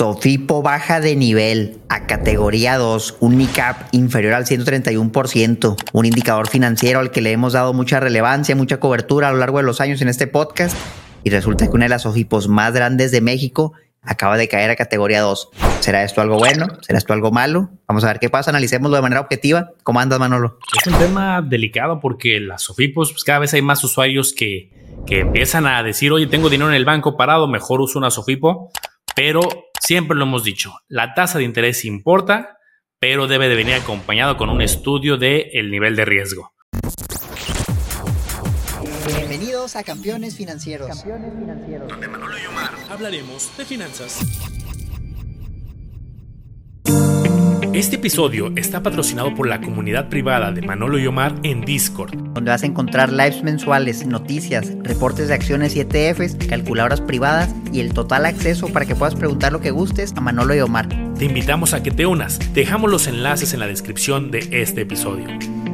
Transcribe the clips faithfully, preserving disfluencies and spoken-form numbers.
Sofipo baja de nivel a categoría dos, un N I C A P inferior al ciento treinta y uno por ciento, un indicador financiero al que le hemos dado mucha relevancia, mucha cobertura a lo largo de los años en este podcast, y resulta que una de las Sofipos más grandes de México acaba de caer a categoría dos. ¿Será esto algo bueno? ¿Será esto algo malo? Vamos a ver qué pasa, analicémoslo de manera objetiva. ¿Cómo andas, Manolo? Es un tema delicado porque las Sofipos, pues cada vez hay más usuarios que, que empiezan a decir, oye, tengo dinero en el banco parado, mejor uso una Sofipo, pero siempre lo hemos dicho, la tasa de interés importa, pero debe de venir acompañado con un estudio del nivel de riesgo. Bienvenidos a Campeones Financieros. Campeones Financieros. Donde Manolo y Omar hablaremos de finanzas. Este episodio está patrocinado por la comunidad privada de Manolo y Omar en Discord, donde vas a encontrar lives mensuales, noticias, reportes de acciones y E T Fs, calculadoras privadas y el total acceso para que puedas preguntar lo que gustes a Manolo y Omar. Te invitamos a que te unas. Dejamos los enlaces en la descripción de este episodio.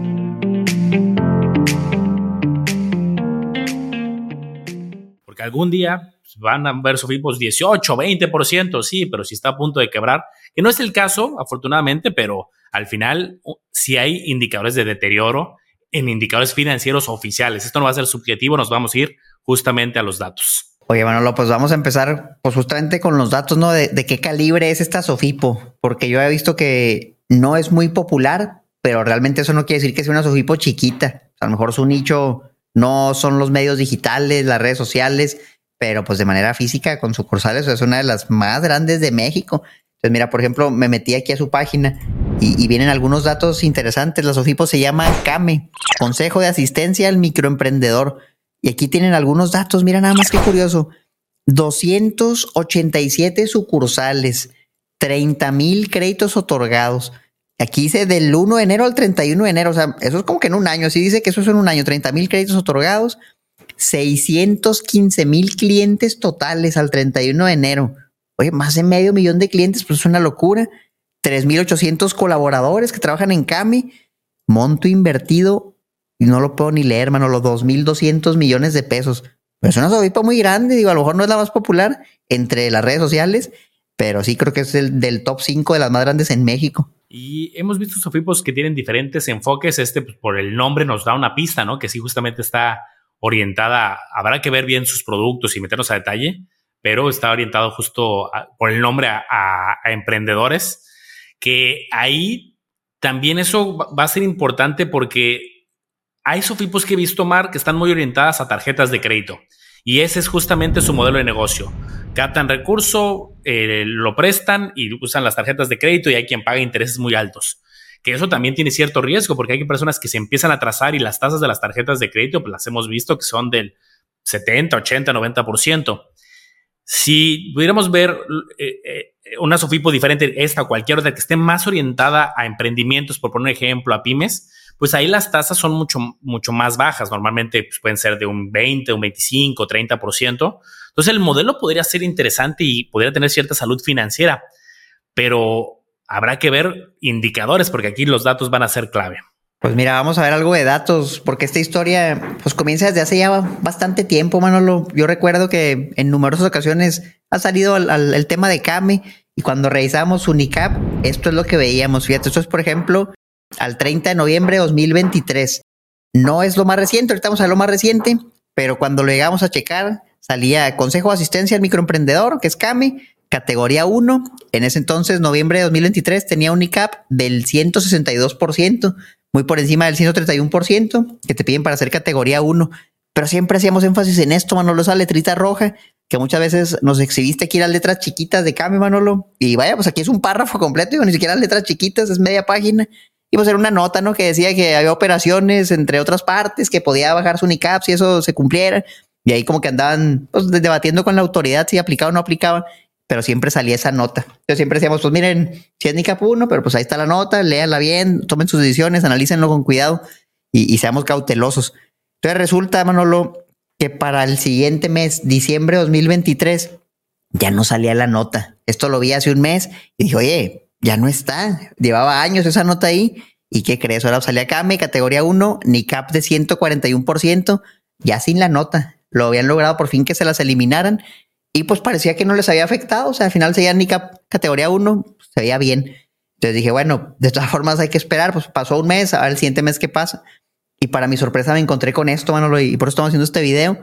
Porque algún día van a ver Sofipos dieciocho, veinte por ciento, sí, pero si está a punto de quebrar, que no es el caso, afortunadamente, pero al final sí hay indicadores de deterioro en indicadores financieros oficiales. Esto no va a ser subjetivo, nos vamos a ir justamente a los datos. Oye, Manolo, pues vamos a empezar pues justamente con los datos, ¿no? De, de qué calibre es esta Sofipo, porque yo he visto que no es muy popular, pero realmente eso no quiere decir que sea una Sofipo chiquita. A lo mejor su nicho no son los medios digitales, las redes sociales, pero pues de manera física con sucursales es una de las más grandes de México. Entonces mira, por ejemplo, me metí aquí a su página y, y vienen algunos datos interesantes. La Sofipo se llama CAME, Consejo de Asistencia al Microemprendedor. Y aquí tienen algunos datos, mira nada más qué curioso. doscientos ochenta y siete sucursales, treinta mil créditos otorgados. Aquí dice del uno de enero al treinta y uno de enero, o sea, eso es como que en un año, así dice que eso es en un año, treinta mil créditos otorgados, seiscientos quince mil clientes totales al treinta y uno de enero. Oye, más de medio millón de clientes, pues es una locura. tres mil ochocientos colaboradores que trabajan en CAME, monto invertido, y no lo puedo ni leer, hermano, los dos mil doscientos millones de pesos. Pues es una Sofipo muy grande, digo, a lo mejor no es la más popular entre las redes sociales, pero sí creo que es el del top cinco de las más grandes en México. Y hemos visto Sofipos que tienen diferentes enfoques. Este, pues, por el nombre nos da una pista, ¿no? Que sí justamente está orientada, habrá que ver bien sus productos y meternos a detalle, pero está orientado justo a, por el nombre a, a, a emprendedores, que ahí también eso va a ser importante porque hay Sofipos que he visto, Mar, que están muy orientadas a tarjetas de crédito y ese es justamente su modelo de negocio. Captan recurso, eh, lo prestan y usan las tarjetas de crédito y hay quien paga intereses muy altos. Que eso también tiene cierto riesgo porque hay personas que se empiezan a atrasar y las tasas de las tarjetas de crédito pues las hemos visto que son del setenta, ochenta, noventa por ciento. Si pudiéramos ver eh, eh, una Sofipo diferente, esta o cualquier otra que esté más orientada a emprendimientos, por poner un ejemplo, a pymes, pues ahí las tasas son mucho, mucho más bajas. Normalmente pues pueden ser de un veinte, un veinticinco, treinta por ciento. Entonces el modelo podría ser interesante y podría tener cierta salud financiera, pero habrá que ver indicadores porque aquí los datos van a ser clave. Pues mira, vamos a ver algo de datos, porque esta historia pues comienza desde hace ya bastante tiempo, Manolo. Yo recuerdo que en numerosas ocasiones ha salido al, al, el tema de CAME y cuando revisamos su N I C A P, esto es lo que veíamos. Fíjate, esto es, por ejemplo, al treinta de noviembre de dos mil veintitrés. No es lo más reciente, ahorita vamos a ver lo más reciente, pero cuando lo llegamos a checar, salía Consejo de Asistencia al Microemprendedor, que es CAME, categoría uno. En ese entonces, noviembre de dos mil veintitrés, tenía un N I C A P del ciento sesenta y dos por ciento. Muy por encima del ciento treinta y uno por ciento que te piden para hacer categoría uno. Pero siempre hacíamos énfasis en esto, Manolo, esa letrita roja, que muchas veces nos exhibiste aquí las letras chiquitas de CAME, Manolo. Y vaya, pues aquí es un párrafo completo, y ni siquiera las letras chiquitas, es media página. Y pues era una nota, ¿no? Que decía que había operaciones entre otras partes, que podía bajar su N I C A P si eso se cumpliera. Y ahí como que andaban pues, debatiendo con la autoridad si aplicaba o no aplicaba. Pero siempre salía esa nota. Entonces siempre decíamos, pues miren, si es N I C A P uno, pero pues ahí está la nota, léanla bien, tomen sus decisiones, analícenlo con cuidado y, y seamos cautelosos. Entonces resulta, Manolo, que para el siguiente mes, diciembre de dos mil veintitrés, ya no salía la nota. Esto lo vi hace un mes y dije, oye, ya no está. Llevaba años esa nota ahí. ¿Y qué crees? Ahora salía CAME, categoría uno, N I C A P de ciento cuarenta y uno por ciento, ya sin la nota. Lo habían logrado por fin que se las eliminaran. Y pues parecía que no les había afectado. O sea, al final seguían N I C A P categoría uno, pues, se veía bien. Entonces dije, bueno, de todas formas hay que esperar, pues pasó un mes, a ver el siguiente mes qué pasa. Y para mi sorpresa me encontré con esto, Manolo, y por eso estamos haciendo este video.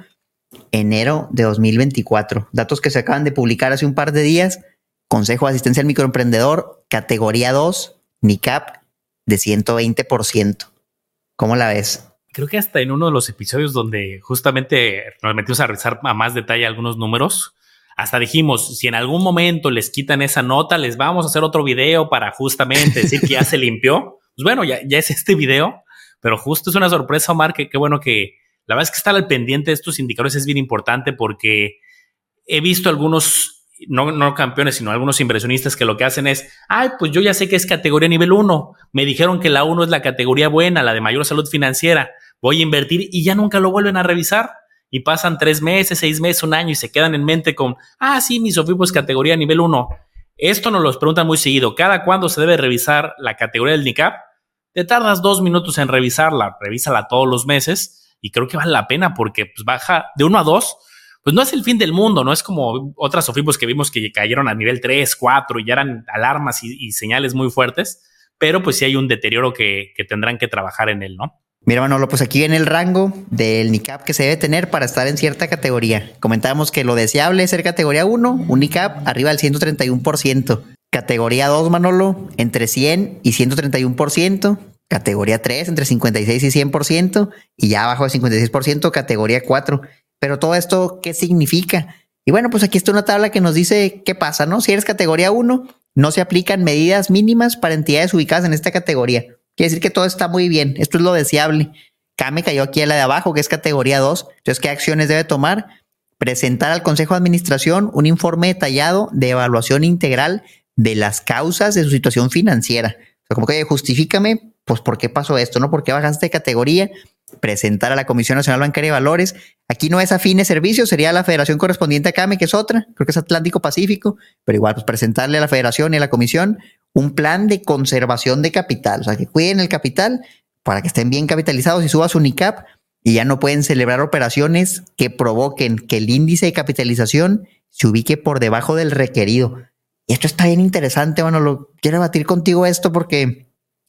Enero de dos mil veinticuatro. Datos que se acaban de publicar hace un par de días. Consejo de Asistencia al Microemprendedor, categoría dos, N I C A P de ciento veinte por ciento. ¿Cómo la ves? Creo que hasta en uno de los episodios donde justamente nos metimos a revisar a más detalle algunos números, hasta dijimos, si en algún momento les quitan esa nota, les vamos a hacer otro video para justamente decir que ya se limpió. Pues bueno, ya, ya es este video, pero justo es una sorpresa, Omar, que qué bueno que la verdad es que estar al pendiente de estos indicadores es bien importante porque he visto algunos, no, no campeones, sino algunos inversionistas que lo que hacen es, ay, pues yo ya sé que es categoría nivel uno, me dijeron que la uno es la categoría buena, la de mayor salud financiera, voy a invertir y ya nunca lo vuelven a revisar. Y pasan tres meses, seis meses, un año y se quedan en mente con, ah, sí, mi Sofipo es categoría nivel uno. Esto nos lo preguntan muy seguido. ¿Cada cuándo se debe revisar la categoría del N I C A P? Te tardas dos minutos en revisarla, revísala todos los meses y creo que vale la pena porque pues, baja de uno a dos. Pues no es el fin del mundo, no es como otras Sofipos que vimos que cayeron a nivel tres, cuatro y ya eran alarmas y, y señales muy fuertes, pero pues sí hay un deterioro que, que tendrán que trabajar en él, ¿no? Mira, Manolo, pues aquí viene el rango del N I C A P que se debe tener para estar en cierta categoría. Comentábamos que lo deseable es ser categoría uno, un N I C A P arriba del ciento treinta y uno por ciento. Categoría dos, Manolo, entre cien y ciento treinta y uno por ciento. Categoría tres, entre cincuenta y seis y cien por ciento. Y ya abajo de cincuenta y seis por ciento, categoría cuatro. Pero todo esto, ¿qué significa? Y bueno, pues aquí está una tabla que nos dice qué pasa, ¿no? Si eres categoría uno, no se aplican medidas mínimas para entidades ubicadas en esta categoría. Quiere decir que todo está muy bien. Esto es lo deseable. Came cayó aquí a la de abajo, que es categoría dos. Entonces, ¿qué acciones debe tomar? Presentar al Consejo de Administración un informe detallado de evaluación integral de las causas de su situación financiera. O sea, como que, justifícame, pues, ¿por qué pasó esto? ¿No? ¿Por qué bajaste de categoría? Presentar a la Comisión Nacional Bancaria de Valores. Aquí no es Afines Servicios, sería la federación correspondiente a CAME, que es otra. Creo que es Atlántico Pacífico. Pero igual, pues, presentarle a la federación y a la comisión un plan de conservación de capital, o sea, que cuiden el capital para que estén bien capitalizados y suba su N I C A P y ya no pueden celebrar operaciones que provoquen que el índice de capitalización se ubique por debajo del requerido. Y esto está bien interesante, bueno, lo quiero debatir contigo esto porque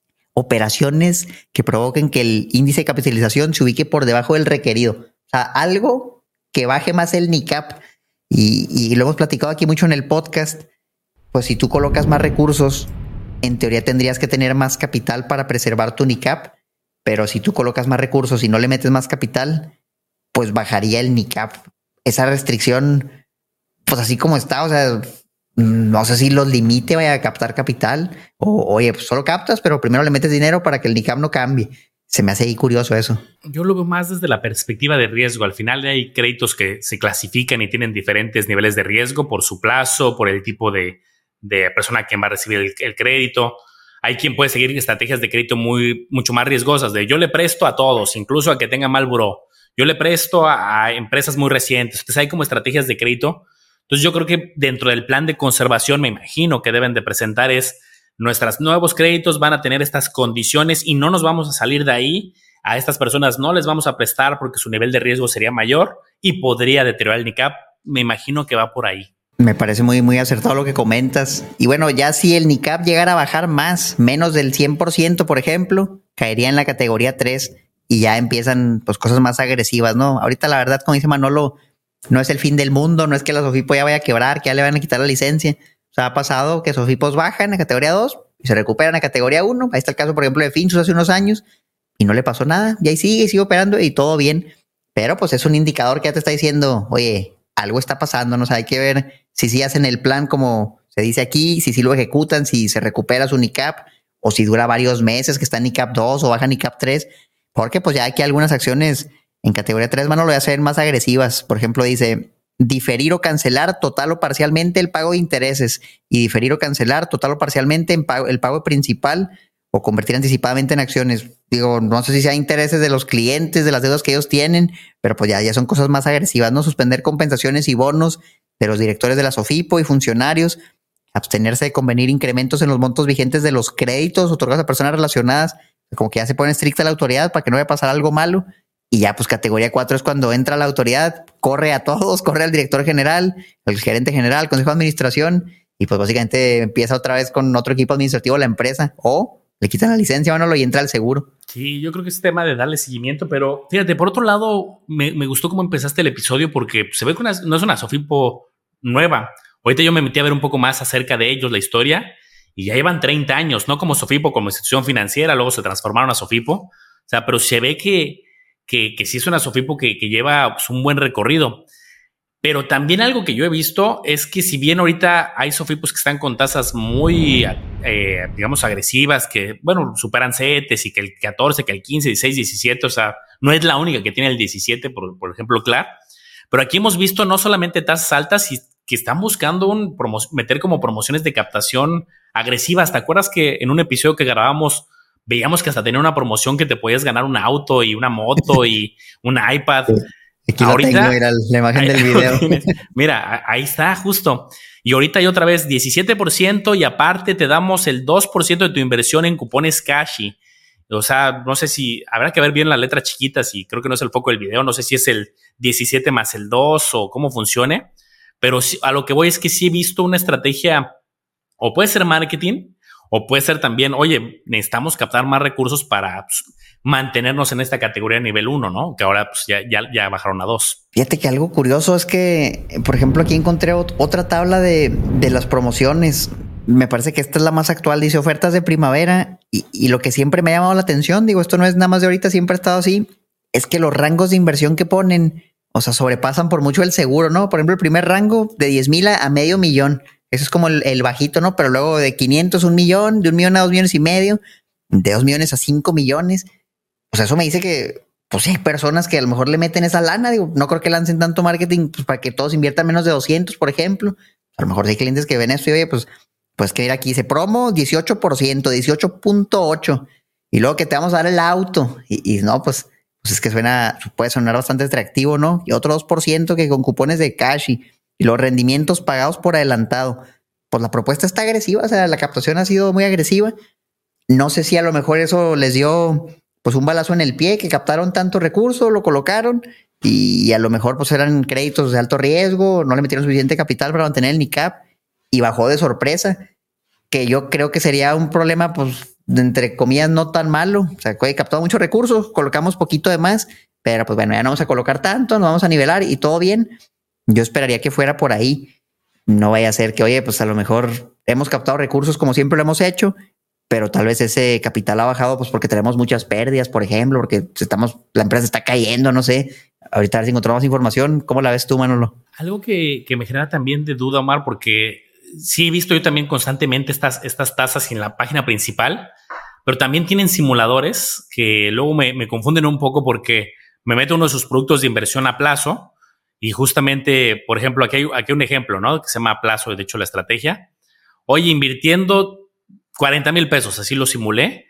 operaciones que provoquen que el índice de capitalización se ubique por debajo del requerido, o sea, algo que baje más el N I C A P y, y lo hemos platicado aquí mucho en el podcast. Pues si tú colocas más recursos, en teoría tendrías que tener más capital para preservar tu N I C A P, pero si tú colocas más recursos y no le metes más capital, pues bajaría el N I C A P. Esa restricción, pues así como está, o sea, no sé si los limite, vaya a captar capital, o oye, pues solo captas, pero primero le metes dinero para que el N I C A P no cambie. Se me hace ahí curioso eso. Yo lo veo más desde la perspectiva de riesgo. Al final hay créditos que se clasifican y tienen diferentes niveles de riesgo por su plazo, por el tipo de de persona a quien va a recibir el, el crédito. Hay quien puede seguir estrategias de crédito muy, mucho más riesgosas, de yo le presto a todos, incluso a que tenga mal buró. Yo le presto a, a empresas muy recientes. Entonces hay como estrategias de crédito. Entonces yo creo que dentro del plan de conservación, me imagino que deben de presentar es nuestros nuevos créditos van a tener estas condiciones y no nos vamos a salir de ahí. A estas personas no les vamos a prestar porque su nivel de riesgo sería mayor y podría deteriorar el N I C A P. Me imagino que va por ahí. Me parece muy, muy acertado lo que comentas. Y bueno, ya si el N I C A P llegara a bajar más, menos del cien por ciento, por ejemplo, caería en la categoría tres y ya empiezan pues cosas más agresivas, ¿no? Ahorita la verdad, como dice Manolo, no es el fin del mundo, no es que la Sofipo ya vaya a quebrar, que ya le van a quitar la licencia. O sea, ha pasado que Sofipos bajan a categoría dos y se recuperan a categoría uno. Ahí está el caso, por ejemplo, de Finsus hace unos años y no le pasó nada. Y ahí sigue, sigue operando y todo bien. Pero pues es un indicador que ya te está diciendo, oye, algo está pasando, ¿no? O sea, hay que ver si sí hacen el plan como se dice aquí, si sí lo ejecutan, si se recupera su N I C A P o si dura varios meses que está en N I C A P dos o baja N I C A P tres, porque pues ya aquí algunas acciones en categoría tres van a lo de hacer más agresivas. Por ejemplo, dice diferir o cancelar total o parcialmente el pago de intereses y diferir o cancelar total o parcialmente en pago, el pago principal o convertir anticipadamente en acciones. Digo, no sé si sea intereses de los clientes, de las deudas que ellos tienen, pero pues ya, ya son cosas más agresivas, ¿no? Suspender compensaciones y bonos de los directores de la Sofipo y funcionarios, abstenerse de convenir incrementos en los montos vigentes de los créditos otorgados a personas relacionadas, como que ya se pone estricta la autoridad para que no vaya a pasar algo malo. Y ya pues categoría cuatro es cuando entra la autoridad, corre a todos, corre al director general, al gerente general, consejo de administración y pues básicamente empieza otra vez con otro equipo administrativo la empresa o le quitan la licencia, Manolo, y entra al seguro. Sí, yo creo que es tema de darle seguimiento, pero fíjate, por otro lado, me, me gustó cómo empezaste el episodio porque se ve que una, no es una Sofipo nueva. Ahorita yo me metí a ver un poco más acerca de ellos, la historia, y ya llevan treinta años, no como Sofipo, como institución financiera, luego se transformaron a Sofipo. O sea, pero se ve que, que, que sí es una Sofipo que, que lleva pues, un buen recorrido. Pero también algo que yo he visto es que si bien ahorita hay Sofipos que están con tasas muy, eh, digamos, agresivas, que, bueno, superan CETES y que el catorce, que el quince, dieciséis, diecisiete, o sea, no es la única que tiene el diecisiete, por, por ejemplo, Clar. Pero aquí hemos visto no solamente tasas altas, y que están buscando un promo- meter como promociones de captación agresivas. ¿Te acuerdas que en un episodio que grabamos veíamos que hasta tenía una promoción que te podías ganar un auto y una moto y un iPad? Sí. Aquí ahorita, lo tengo, mira, la imagen ahí, del video. Mira, ahí está, justo. Y ahorita hay otra vez diecisiete por ciento y aparte te damos el dos por ciento de tu inversión en cupones Cashi. O sea, no sé si habrá que ver bien las letras chiquitas y creo que no es el foco del video. No sé si es el diecisiete más el dos o cómo funcione. Pero a lo que voy es que sí he visto una estrategia, o puede ser marketing, o puede ser también, oye, necesitamos captar más recursos para pues, mantenernos en esta categoría nivel uno, ¿no? Que ahora pues, ya, ya, ya bajaron a dos. Fíjate que algo curioso es que, por ejemplo, aquí encontré otra tabla de, de las promociones. Me parece que esta es la más actual. Dice ofertas de primavera. Y, y lo que siempre me ha llamado la atención, digo, esto no es nada más de ahorita, siempre ha estado así, es que los rangos de inversión que ponen, o sea, sobrepasan por mucho el seguro, ¿no? Por ejemplo, el primer rango de diez mil a, a medio millón. Eso es como el, el bajito, ¿no? Pero luego de quinientos, un millón, de un millón a dos millones y medio, de dos millones a cinco millones. O sea, eso me dice que, pues sí, hay personas que a lo mejor le meten esa lana. Digo, no creo que lancen tanto marketing pues, para que todos inviertan menos de doscientos, por ejemplo. A lo mejor hay clientes que ven esto y oye, pues, pues que ir aquí dice promo dieciocho por ciento, dieciocho punto ocho. Y luego que te vamos a dar el auto. Y, y no, pues, pues es que suena, puede sonar bastante atractivo, ¿no? Y otro dos por ciento que con cupones de cash y, y los rendimientos pagados por adelantado. Pues la propuesta está agresiva, o sea, la captación ha sido muy agresiva. No sé si a lo mejor eso les dio pues un balazo en el pie, que captaron tanto recurso, lo colocaron y, y a lo mejor pues eran créditos de alto riesgo, no le metieron suficiente capital para mantener el N I C A P y bajó de sorpresa, que yo creo que sería un problema pues de, entre comillas no tan malo. O sea, oye, captado muchos recursos, colocamos poquito de más, pero pues bueno, ya no vamos a colocar tanto, nos vamos a nivelar y todo bien. Yo esperaría que fuera por ahí. No vaya a ser que, oye, pues a lo mejor hemos captado recursos como siempre lo hemos hecho, pero tal vez ese capital ha bajado pues porque tenemos muchas pérdidas, por ejemplo, porque estamos, la empresa está cayendo, no sé. Ahorita a ver si encontramos información. ¿Cómo la ves tú, Manolo? Algo que, que me genera también de duda, Omar, porque sí he visto yo también constantemente estas, estas tasas en la página principal, pero también tienen simuladores que luego me, me confunden un poco porque me meto uno de sus productos de inversión a plazo y justamente, por ejemplo, aquí hay, aquí hay un ejemplo, ¿no? Que se llama a plazo, de hecho, la estrategia. Oye, invirtiendo cuarenta mil pesos, así lo simulé,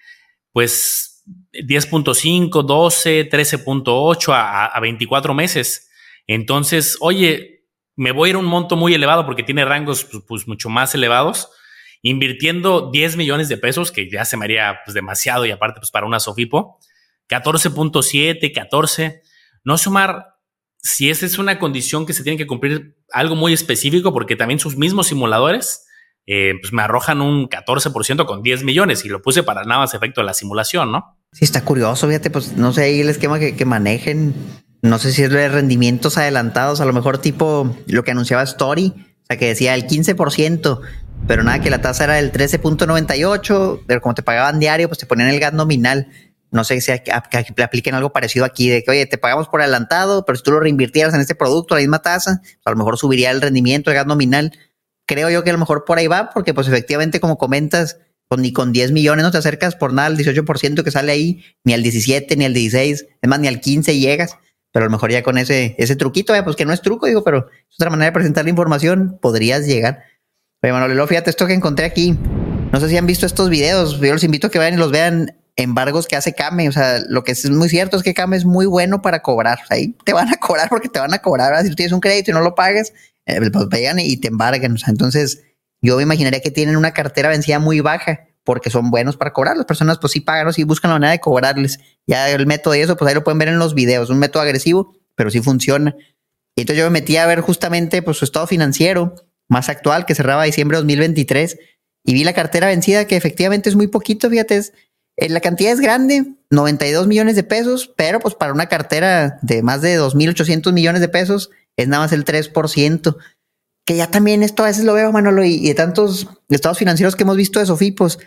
pues diez punto cinco, doce, trece punto ocho a, a veinticuatro meses. Entonces, oye, me voy a ir a un monto muy elevado porque tiene rangos pues, pues mucho más elevados, invirtiendo diez millones de pesos, que ya se me haría pues, demasiado y aparte pues para una Sofipo, catorce punto siete, catorce. No sumar, si esa es una condición que se tiene que cumplir algo muy específico, porque también sus mismos simuladores Eh, pues me arrojan un catorce por ciento con diez millones y lo puse para nada más efecto de la simulación, ¿no? Sí, está curioso, fíjate, pues no sé ahí el esquema que, que manejen, no sé si es de rendimientos adelantados, a lo mejor tipo lo que anunciaba Story, o sea que decía el quince por ciento, pero nada, que la tasa era del trece punto noventa y ocho, pero como te pagaban diario, pues te ponían el gas nominal. No sé si le apliquen algo parecido aquí, de que, oye, te pagamos por adelantado, pero si tú lo reinvirtieras en este producto, la misma tasa, a lo mejor subiría el rendimiento, el gas nominal. Creo yo que a lo mejor por ahí va, porque pues efectivamente, como comentas, pues ni con diez millones no te acercas por nada al dieciocho por ciento que sale ahí, ni al diecisiete, ni al dieciséis, es más, ni al quince llegas, pero a lo mejor ya con ese, ese truquito, eh, pues que no es truco, digo, pero es otra manera de presentar la información, podrías llegar. Oye, Manolo, fíjate esto que encontré aquí, no sé si han visto estos videos, yo los invito a que vayan y los vean, embargos que hace Kame. O sea, lo que es muy cierto es que Kame es muy bueno para cobrar, o sea, ahí te van a cobrar porque te van a cobrar, ¿verdad? Si tú tienes un crédito y no lo pagas, eh, pues vayan y te embargan, o sea, entonces yo me imaginaría que tienen una cartera vencida muy baja porque son buenos para cobrar. Las personas pues sí pagan, sí buscan la manera de cobrarles. Ya el método de eso, pues ahí lo pueden ver en los videos, un método agresivo, pero sí funciona. Y entonces yo me metí a ver justamente pues su estado financiero más actual que cerraba diciembre de dos mil veintitrés y vi la cartera vencida que efectivamente es muy poquito, fíjate, es, eh, la cantidad es grande, noventa y dos millones de pesos, pero pues para una cartera de más de dos mil ochocientos millones de pesos es nada más el tres por ciento, que ya también esto a veces lo veo, Manolo, y, y de tantos estados financieros que hemos visto de Sofipos,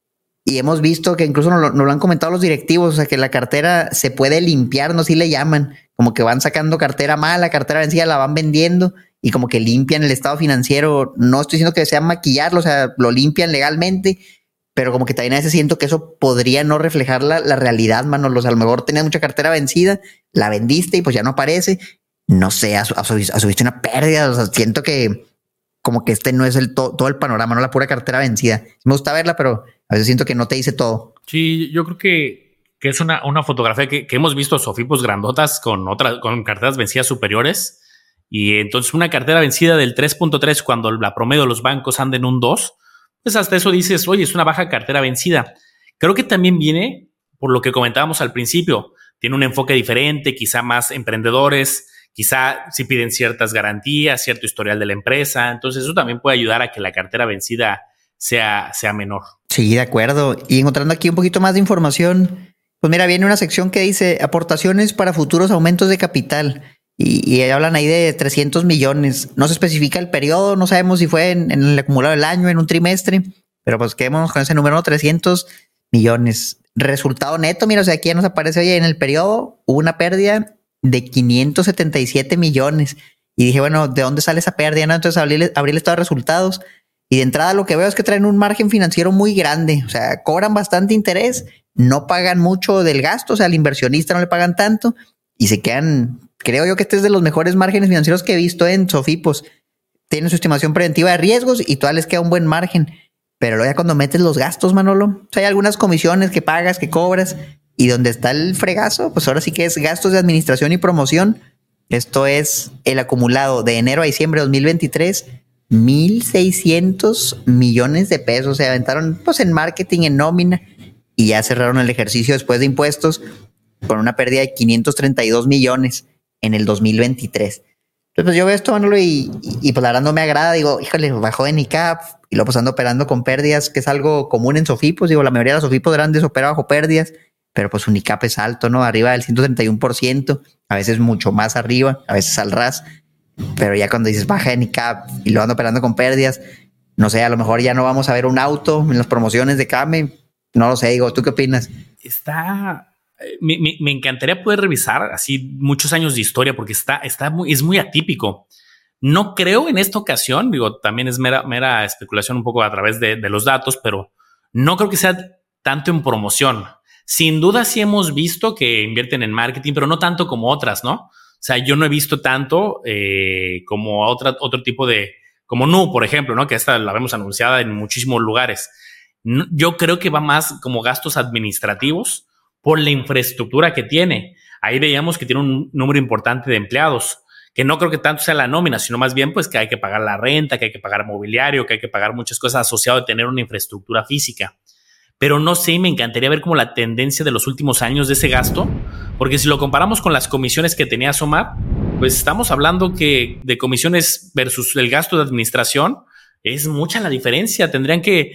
y hemos visto que incluso nos lo, nos lo han comentado los directivos, o sea que la cartera se puede limpiar, no, así le llaman, como que van sacando cartera mala, cartera vencida, la van vendiendo y como que limpian el estado financiero. No estoy diciendo que sea maquillarlo, o sea, lo limpian legalmente, pero como que también a veces siento que eso podría no reflejar la, la realidad, Manolo. O sea, a lo mejor tenías mucha cartera vencida, la vendiste y pues ya no aparece. No sé, asumiste una pérdida, o sea, siento que como que este no es el to- todo el panorama, no la pura cartera vencida. Me gusta verla, pero a veces siento que no te dice todo. Sí, yo creo que, que es una, una fotografía que, que hemos visto Sofipos grandotas con otras, con carteras vencidas superiores. Y entonces una cartera vencida del tres punto tres cuando la promedio de los bancos anda en un dos, pues hasta eso dices, oye, es una baja cartera vencida. Creo que también viene por lo que comentábamos al principio. Tiene un enfoque diferente, quizá más emprendedores, quizá si piden ciertas garantías, cierto historial de la empresa. Entonces eso también puede ayudar a que la cartera vencida sea, sea menor. Sí, de acuerdo. Y encontrando aquí un poquito más de información, pues mira, viene una sección que dice aportaciones para futuros aumentos de capital. Y, y hablan ahí de trescientos millones. No se especifica el periodo, no sabemos si fue en, en el acumulado del año, en un trimestre, pero pues quedémonos con ese número, ¿no? trescientos millones. Resultado neto, mira, o sea, aquí ya nos aparece, oye, en el periodo hubo una pérdida de quinientos setenta y siete millones. Y dije, bueno, ¿de dónde sale esa pérdida? ¿No? Entonces abrí, abrí el estado de resultados y de entrada lo que veo es que traen un margen financiero muy grande. O sea, cobran bastante interés, no pagan mucho del gasto, o sea, al inversionista no le pagan tanto y se quedan. Creo yo que este es de los mejores márgenes financieros que he visto en Sofipos. Tienen su estimación preventiva de riesgos y todavía les queda un buen margen. Pero luego ya cuando metes los gastos, Manolo, o sea, hay algunas comisiones que pagas, que cobras, y donde está el fregazo, pues ahora sí que es gastos de administración y promoción. Esto es el acumulado de enero a diciembre de dos mil veintitrés, mil seiscientos millones de pesos. Se aventaron pues en marketing, en nómina, y ya cerraron el ejercicio después de impuestos con una pérdida de quinientos treinta y dos millones en el dos mil veintitrés. Entonces pues yo veo esto, Manolo, y, y, y pues la verdad no me agrada. Digo, híjole, bajó de N I C A P y luego pues ando operando con pérdidas, que es algo común en Sofipos. Digo, la mayoría de los Sofipos grandes opera bajo pérdidas, pero pues su N I C A P es alto, ¿no? Arriba del ciento treinta y uno por ciento, a veces mucho más arriba, a veces al ras. Pero ya cuando dices baja de N I C A P y lo ando operando con pérdidas, no sé, a lo mejor ya no vamos a ver un auto en las promociones de Came. No lo sé, digo, ¿tú qué opinas? Está... Me, me, me encantaría poder revisar así muchos años de historia porque está, está muy, es muy atípico. No creo en esta ocasión, digo, también es mera, mera especulación un poco a través de, de los datos, pero no creo que sea tanto en promoción. Sin duda sí hemos visto que invierten en marketing, pero no tanto como otras, ¿no? O sea, yo no he visto tanto eh, como otra, otro tipo de, como Nu, por ejemplo, ¿no? Que esta la vemos anunciada en muchísimos lugares. No, yo creo que va más como gastos administrativos por la infraestructura que tiene. Ahí veíamos que tiene un número importante de empleados, que no creo que tanto sea la nómina, sino más bien pues que hay que pagar la renta, que hay que pagar mobiliario, que hay que pagar muchas cosas asociadas a tener una infraestructura física. Pero no sé, me encantaría ver como la tendencia de los últimos años de ese gasto, porque si lo comparamos con las comisiones que tenía Somar, pues estamos hablando que de comisiones versus el gasto de administración es mucha la diferencia. Tendrían que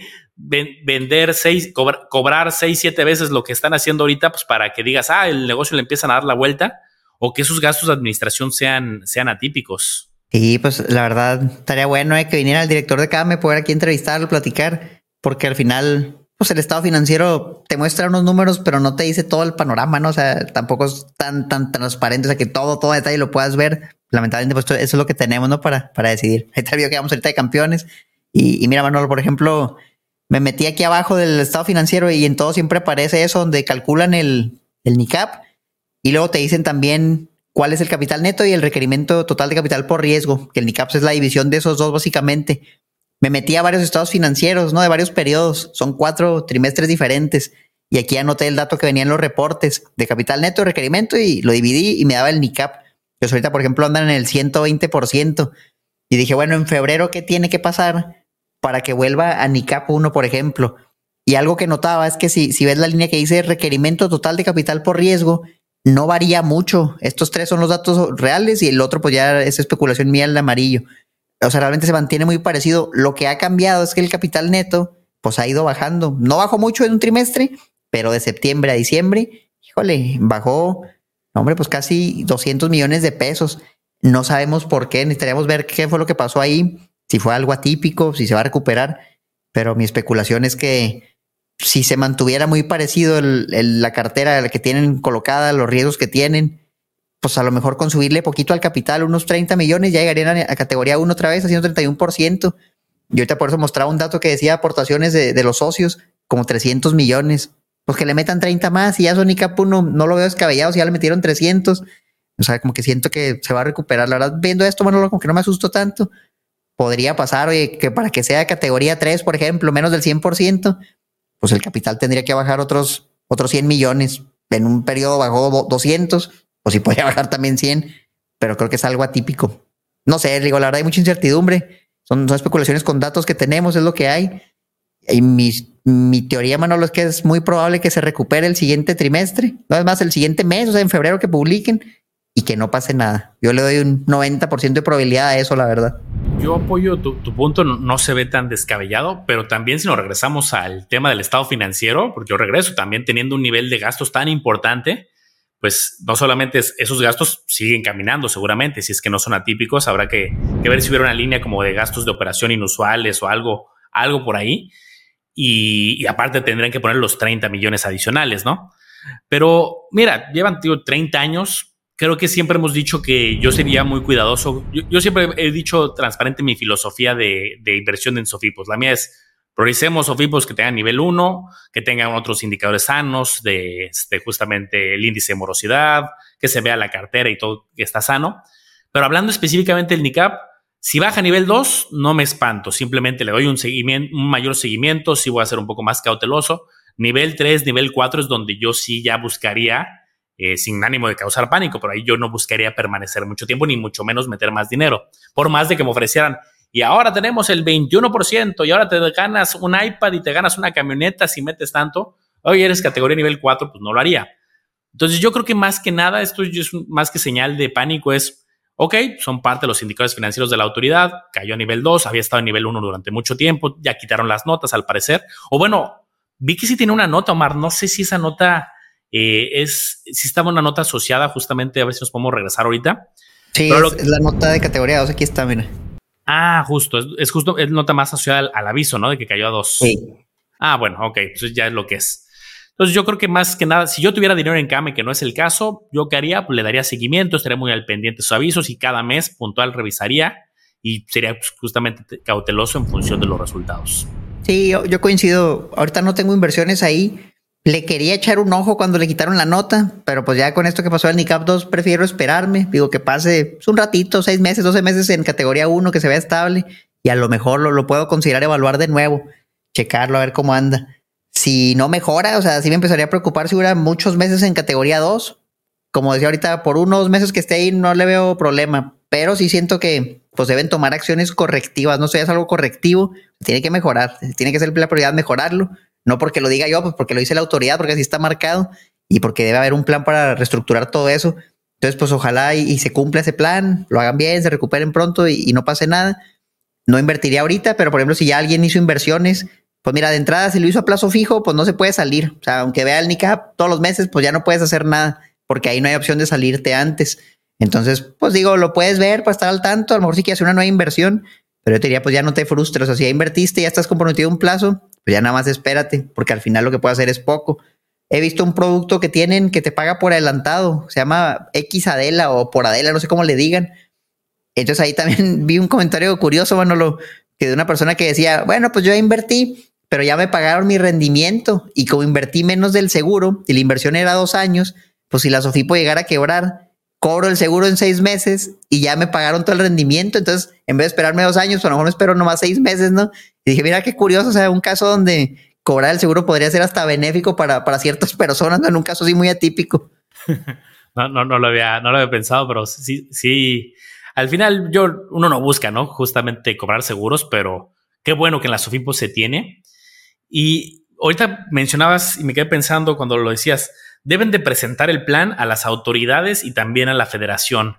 vender seis, cobrar, cobrar seis, siete veces lo que están haciendo ahorita, pues para que digas, ah, el negocio le empiezan a dar la vuelta, o que esos gastos de administración sean, sean atípicos. Sí, pues la verdad estaría bueno eh, que viniera el director de Came, poder aquí entrevistarlo, platicar, porque al final, pues el estado financiero te muestra unos números, pero no te dice todo el panorama, ¿no? O sea, tampoco es tan, tan transparente, o sea, que todo, todo detalle lo puedas ver. Lamentablemente, pues eso es lo que tenemos, ¿no? Para, para decidir. Ahí te vio que vamos ahorita de campeones. Y, y mira, Manolo, por ejemplo, me metí aquí abajo del estado financiero y en todo siempre aparece eso, donde calculan el, el N I C A P y luego te dicen también cuál es el capital neto y el requerimiento total de capital por riesgo, que el N I C A P es la división de esos dos básicamente. Me metí a varios estados financieros, ¿no? De varios periodos, son cuatro trimestres diferentes y aquí anoté el dato que venía en los reportes de capital neto, de requerimiento y lo dividí y me daba el N I C A P. Pues ahorita, por ejemplo, andan en el ciento veinte por ciento y dije, bueno, en febrero, ¿qué tiene que pasar para que vuelva a N I C A P uno, por ejemplo? Y algo que notaba es que si, si ves la línea que dice requerimiento total de capital por riesgo, no varía mucho. Estos tres son los datos reales y el otro pues ya es especulación mía, el de amarillo. o sea, realmente se mantiene muy parecido. Lo que ha cambiado es que el capital neto, pues ha ido bajando. No bajó mucho en un trimestre, pero de septiembre a diciembre, híjole, bajó, hombre, pues casi doscientos millones de pesos. No sabemos por qué, necesitaríamos ver qué fue lo que pasó ahí, si fue algo atípico, si se va a recuperar, pero mi especulación es que si se mantuviera muy parecido el, el, la cartera que tienen colocada, los riesgos que tienen, pues a lo mejor con subirle poquito al capital, unos treinta millones, ya llegarían a, a categoría uno otra vez, haciendo treinta y uno por ciento. Yo ahorita por eso mostraba un dato que decía aportaciones de, de los socios, como trescientos millones. Pues que le metan treinta más y ya son I C A P uno, no lo veo descabellado, si ya le metieron trescientos. O sea, como que siento que se va a recuperar. La verdad, viendo esto, bueno, como que no me asustó tanto. Podría pasar, oye, que para que sea categoría tres, por ejemplo, menos del cien por ciento, pues el capital tendría que bajar otros, otros cien millones. En un periodo bajó doscientos, pues sí podría bajar también cien, pero creo que es algo atípico. No sé, digo, la verdad hay mucha incertidumbre. Son, son especulaciones con datos que tenemos, es lo que hay. Y mi, mi teoría, Manolo, es que es muy probable que se recupere el siguiente trimestre, no es más, el siguiente mes, o sea, en febrero que publiquen, y que no pase nada. Yo le doy un noventa por ciento de probabilidad a eso, la verdad. Yo apoyo tu, tu punto, no, no se ve tan descabellado, pero también si nos regresamos al tema del estado financiero, porque yo regreso también teniendo un nivel de gastos tan importante, pues no solamente es, esos gastos siguen caminando seguramente, si es que no son atípicos, habrá que, que ver si hubiera una línea como de gastos de operación inusuales o algo, algo por ahí, y, y aparte tendrán que poner los treinta millones adicionales, ¿no? Pero mira, llevan tío, treinta años. Creo que siempre hemos dicho que yo sería muy cuidadoso. Yo, yo siempre he dicho transparente mi filosofía de, de inversión en Sofipos. La mía es prioricemos Sofipos que tengan nivel uno, que tengan otros indicadores sanos de, este, justamente el índice de morosidad, que se vea la cartera y todo que está sano. Pero hablando específicamente del N I C A P, si baja a nivel dos, no me espanto. Simplemente le doy un, seguimiento, un mayor seguimiento, sí voy a ser un poco más cauteloso. Nivel tres, nivel cuatro es donde yo sí ya buscaría, Eh, sin ánimo de causar pánico, pero ahí yo no buscaría permanecer mucho tiempo, ni mucho menos meter más dinero, por más de que me ofrecieran, y ahora tenemos el veintiuno por ciento, y ahora te ganas un iPad y te ganas una camioneta si metes tanto, oye, eres categoría nivel cuatro, pues no lo haría. Entonces yo creo que más que nada, esto es más que señal de pánico, es, ok, son parte de los indicadores financieros de la autoridad, cayó a nivel dos, había estado a nivel uno durante mucho tiempo, ya quitaron las notas al parecer, o bueno, vi que sí tiene una nota, Omar, no sé si esa nota... Eh, es si estaba una nota asociada justamente, a ver si nos podemos regresar ahorita. Sí, es, lo, es la nota de categoría dos, aquí está, mira. Ah, justo, es, es justo, es nota más asociada al, al aviso, ¿no? De que cayó a dos. Sí. Ah, bueno, ok, entonces ya es lo que es. Entonces yo creo que más que nada, si yo tuviera dinero en Kame, que no es el caso, yo qué haría, pues le daría seguimiento, estaría muy al pendiente de sus avisos y cada mes puntual revisaría y sería pues, justamente cauteloso en función de los resultados. Sí, yo, yo coincido, ahorita no tengo inversiones ahí. Le quería echar un ojo cuando le quitaron la nota, pero pues ya con esto que pasó en el N I C A P dos prefiero esperarme. Digo que pase un ratito, seis meses, doce meses en categoría uno, que se vea estable y a lo mejor lo, lo puedo considerar evaluar de nuevo, checarlo, a ver cómo anda. Si no mejora, o sea, sí me empezaría a preocupar si hubiera muchos meses en categoría dos. Como decía ahorita, por unos meses que esté ahí no le veo problema, pero sí siento que pues deben tomar acciones correctivas. No sé, es algo correctivo, tiene que mejorar, tiene que ser la prioridad mejorarlo. No porque lo diga yo, pues porque lo dice la autoridad, porque así está marcado y porque debe haber un plan para reestructurar todo eso. Entonces, pues ojalá y, y se cumpla ese plan, lo hagan bien, se recuperen pronto y, y no pase nada. No invertiría ahorita, pero por ejemplo, si ya alguien hizo inversiones, pues mira, de entrada, si lo hizo a plazo fijo, pues no se puede salir. O sea, aunque vea el N I C A P todos los meses, pues ya no puedes hacer nada, porque ahí no hay opción de salirte antes. Entonces, pues digo, lo puedes ver para estar al tanto. A lo mejor sí quieres hacer una nueva inversión, pero yo te diría, pues ya no te frustres. O sea, si ya invertiste, ya estás comprometido un plazo, pues ya nada más espérate, porque al final lo que puedes hacer es poco. He visto un producto que tienen que te paga por adelantado, se llama X Adela o por Adela, no sé cómo le digan. Entonces ahí también vi un comentario curioso, Manolo, que de una persona que decía, bueno, pues yo ya invertí, pero ya me pagaron mi rendimiento y como invertí menos del seguro y la inversión era dos años, pues si la Sofipo llegara a quebrar, cobro el seguro en seis meses y ya me pagaron todo el rendimiento. Entonces, en vez de esperarme dos años, pues a lo mejor me espero nomás seis meses, ¿no? Y dije, mira qué curioso, o sea, un caso donde cobrar el seguro podría ser hasta benéfico para, para ciertas personas, ¿no? En un caso así muy atípico. No, no, no lo había, no lo había pensado, pero sí, sí. Al final, yo, uno no busca, ¿no? Justamente cobrar seguros, pero qué bueno que en la Sofipo se tiene. Y ahorita mencionabas, y me quedé pensando cuando lo decías, deben de presentar el plan a las autoridades y también a la federación.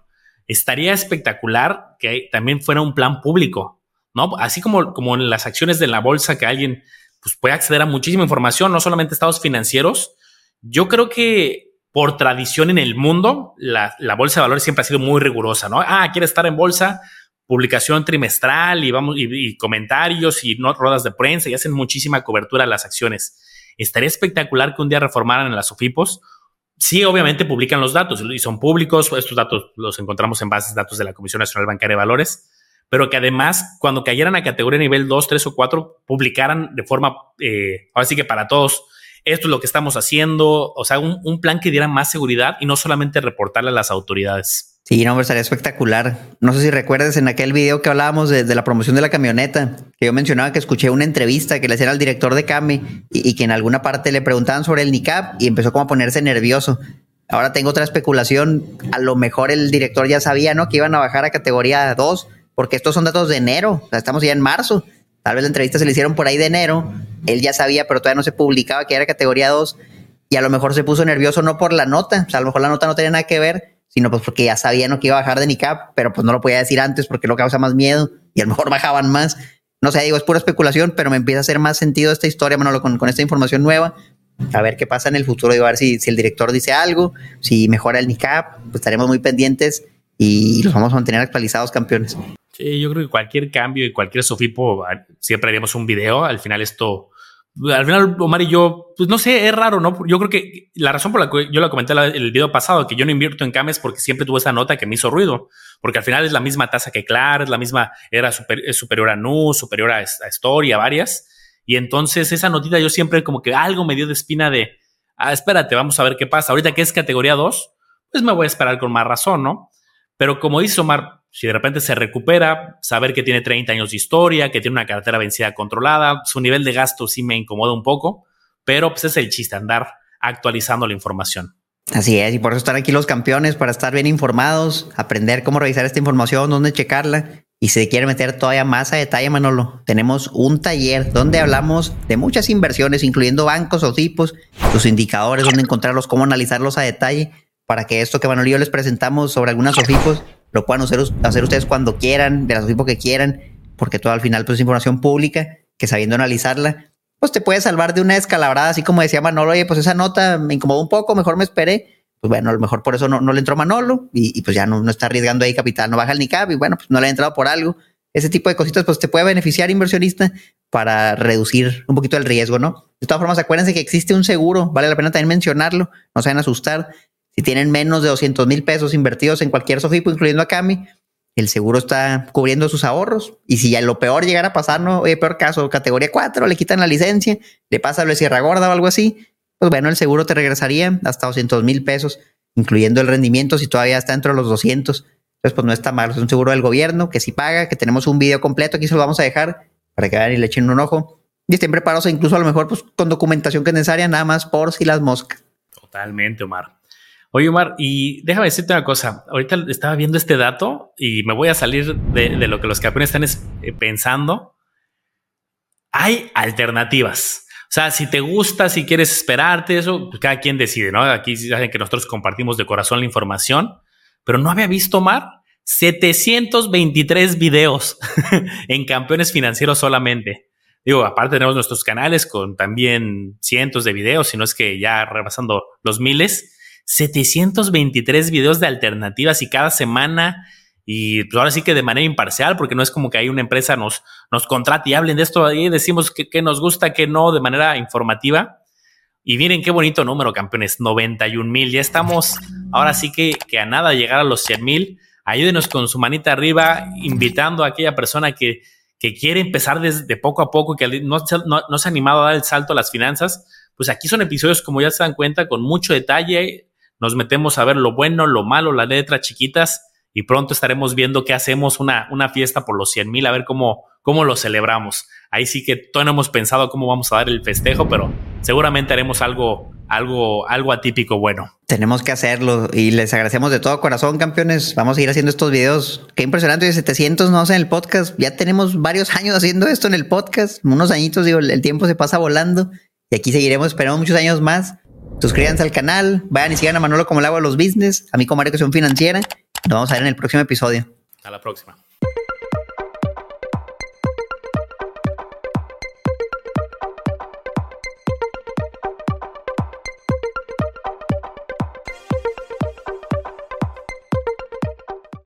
estaría espectacular que también fuera un plan público, ¿no? Así como, como en las acciones de la bolsa, que alguien pues, puede acceder a muchísima información, no solamente estados financieros. Yo creo que por tradición en el mundo, la, la bolsa de valores siempre ha sido muy rigurosa, ¿no? Ah, ¿quieres estar en bolsa? Publicación trimestral y vamos y, y comentarios y no ruedas de prensa y hacen muchísima cobertura a las acciones. Estaría espectacular que un día reformaran en las SOFIPOS. Sí, obviamente publican los datos y son públicos. Estos datos los encontramos en bases de datos de la Comisión Nacional Bancaria de Valores, pero que además cuando cayeran a categoría nivel dos, tres o cuatro, publicaran de forma, eh, ahora sí que para todos, esto es lo que estamos haciendo, o sea, un, un plan que diera más seguridad y no solamente reportarle a las autoridades. Sí, no, me estaría espectacular. No sé si recuerdas en aquel video que hablábamos de, de la promoción de la camioneta, que yo mencionaba que escuché una entrevista que le hacían al director de Cami y, y que en alguna parte le preguntaban sobre el N I C A P y empezó como a ponerse nervioso. Ahora tengo otra especulación. A lo mejor el director ya sabía, ¿no? Que iban a bajar a categoría dos, porque estos son datos de enero. O sea, estamos ya en marzo. Tal vez la entrevista se le hicieron por ahí de enero. Él ya sabía, pero todavía no se publicaba que era categoría dos. Y a lo mejor se puso nervioso no por la nota. O sea, a lo mejor la nota no tenía nada que ver, sino pues porque ya sabían, ¿no?, que iba a bajar de N I C A P, pero pues no lo podía decir antes porque lo causa más miedo y a lo mejor bajaban más. No sé, digo, es pura especulación, pero me empieza a hacer más sentido esta historia, Manolo, con, con esta información nueva. A ver qué pasa en el futuro, digo, a ver si, si el director dice algo, si mejora el N I C A P, pues estaremos muy pendientes y los vamos a mantener actualizados, campeones. Sí, yo creo que cualquier cambio y cualquier SOFIPO siempre haríamos un video. Al final esto... Al final, Omar y yo, pues no sé, es raro, ¿no? Yo creo que la razón por la que yo la comenté en el video pasado, que yo no invierto en C A M, es porque siempre tuve esa nota que me hizo ruido. Porque al final es la misma tasa que Clar, es la misma, era super, es superior a N U, superior a, a Story, a varias. Y entonces esa notita yo siempre como que algo me dio de espina de, ah, espérate, vamos a ver qué pasa. Ahorita que es categoría dos, pues me voy a esperar con más razón, ¿no? Pero como dice Omar, si de repente se recupera, saber que tiene treinta años de historia, que tiene una cartera vencida controlada, su nivel de gasto sí me incomoda un poco, pero pues es el chiste, andar actualizando la información. Así es, y por eso están aquí los campeones, para estar bien informados, aprender cómo revisar esta información, dónde checarla. Y si se quiere meter todavía más a detalle, Manolo, tenemos un taller donde hablamos de muchas inversiones, incluyendo bancos o tipos, sus indicadores, dónde encontrarlos, cómo analizarlos a detalle, para que esto que Manolo y yo les presentamos sobre algunas SOFIPOS lo puedan hacer, hacer ustedes cuando quieran, de la SOFIPO que quieran, porque todo al final pues, es información pública que sabiendo analizarla, pues te puede salvar de una descalabrada, así como decía Manolo, oye, pues esa nota me incomodó un poco, mejor me esperé. Pues bueno, a lo mejor por eso no, no le entró Manolo y, y pues ya no, no está arriesgando ahí capital, no baja el N I C A P y bueno, pues no le ha entrado por algo. Ese tipo de cositas pues te puede beneficiar, inversionista, para reducir un poquito el riesgo, ¿no? De todas formas, acuérdense que existe un seguro, vale la pena también mencionarlo, no se vayan a asustar. Si tienen menos de doscientos mil pesos invertidos en cualquier SOFIPO, incluyendo a Cami, el seguro está cubriendo sus ahorros. Y si ya lo peor llegara a pasar, ¿no? Oye, peor caso, categoría cuatro, le quitan la licencia, le pasa lo de Sierra Gorda o algo así, pues bueno, el seguro te regresaría hasta doscientos mil pesos, incluyendo el rendimiento si todavía está dentro de los doscientos. Entonces, pues no está mal. Es un seguro del gobierno que sí paga, que tenemos un video completo, aquí se lo vamos a dejar para que vayan y le echen un ojo. Y estén preparados, incluso a lo mejor pues con documentación que es necesaria, nada más por si las moscas. Totalmente, Omar. Oye, Omar, y déjame decirte una cosa. Ahorita estaba viendo este dato y me voy a salir de, de lo que los campeones están es, eh, pensando. Hay alternativas. O sea, si te gusta, si quieres esperarte, eso, pues cada quien decide, ¿no? Aquí saben que nosotros compartimos de corazón la información, pero no había visto, Omar, setecientos veintitrés videos en Campeones Financieros solamente. Digo, aparte tenemos nuestros canales con también cientos de videos, si no es que ya rebasando los miles. setecientos veintitrés videos de alternativas y cada semana, y pues ahora sí que de manera imparcial, porque no es como que hay una empresa nos, nos contrate y hablen de esto y decimos que, que nos gusta, que no, de manera informativa. Y miren qué bonito número, campeones, noventa y un mil. Ya estamos ahora sí que, que a nada de llegar a los cien mil. Ayúdenos con su manita arriba, invitando a aquella persona que, que quiere empezar desde poco a poco, que no, no, no se ha animado a dar el salto a las finanzas. Pues aquí son episodios, como ya se dan cuenta, con mucho detalle. Nos metemos a ver lo bueno, lo malo, las letras chiquitas y pronto estaremos viendo qué hacemos, una, una fiesta por los cien mil, a ver cómo, cómo lo celebramos. Ahí sí que todavía no hemos pensado cómo vamos a dar el festejo, pero seguramente haremos algo, algo, algo atípico bueno. Tenemos que hacerlo y les agradecemos de todo corazón, campeones. Vamos a seguir haciendo estos videos. Qué impresionante, de setecientos no sé en el podcast. Ya tenemos varios años haciendo esto en el podcast, unos añitos, digo, el tiempo se pasa volando y aquí seguiremos, esperamos muchos años más. Suscríbanse al canal, vayan y sigan a Manolo como el agua de los business, a mí como Educación Financiera Nos vamos a ver en el próximo episodio. A la próxima.